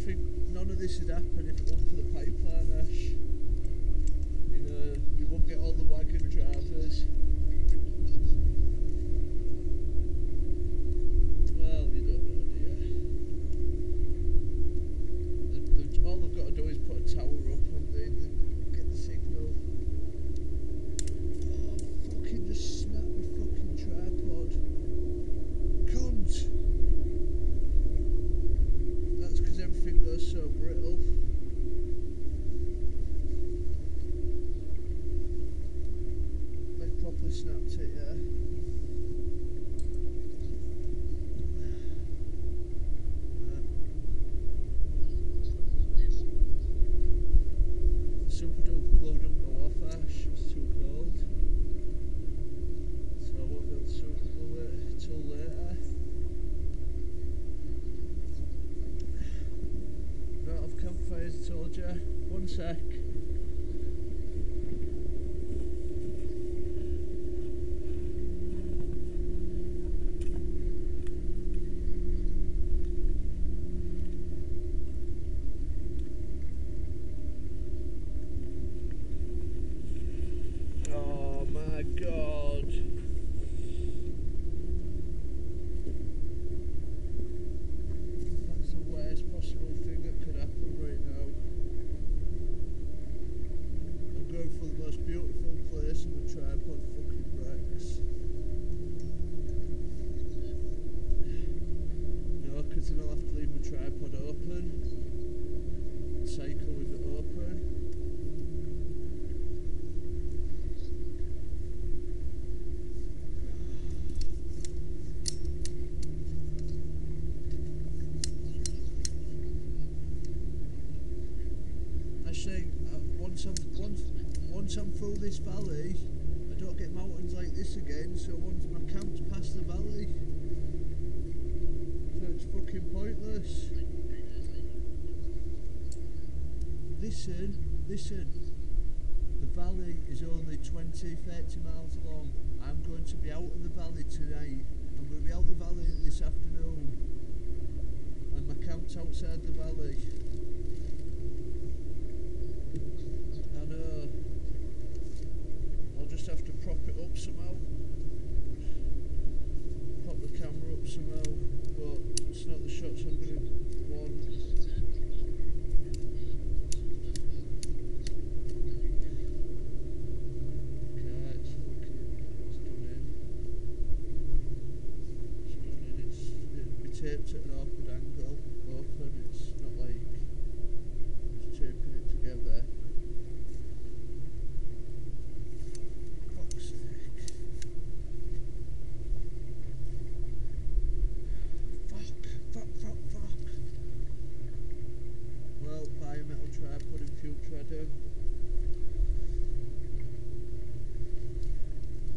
think none of this would happen if it weren't for the pipeline, Ash. You know, we won't get all the wagon drivers. Well, you don't know, do you? All they've got to do is put a tower up and they get the signal. Oh, fucking just snap my fucking tripod. Cunt! That's because everything goes so brittle. They properly snapped it, yeah. Super duper glue don't go off, Ash, it's too cold. So I won't be able to super glue it till later. Not have campfires, I told you. One sec. Oh my god. That's the worst possible thing that could happen right now. I'm going for the most beautiful place and the tripod fucking breaks. No, because then I'll have to leave my tripod open. Cycle with it open. Actually, once I'm through this valley, I don't get mountains like this again, so once my camp's past the valley, so it's fucking pointless. Listen, the valley is only 20-30 miles long. I'm going to be out of the valley tonight. I'm going to be out of the valley this afternoon, and my camp's outside the valley. I know. I'll just have to prop it up somehow. Pop the camera up somehow, but it's not the shots I'm going to want. Okay, it's done in. It'll be taped at an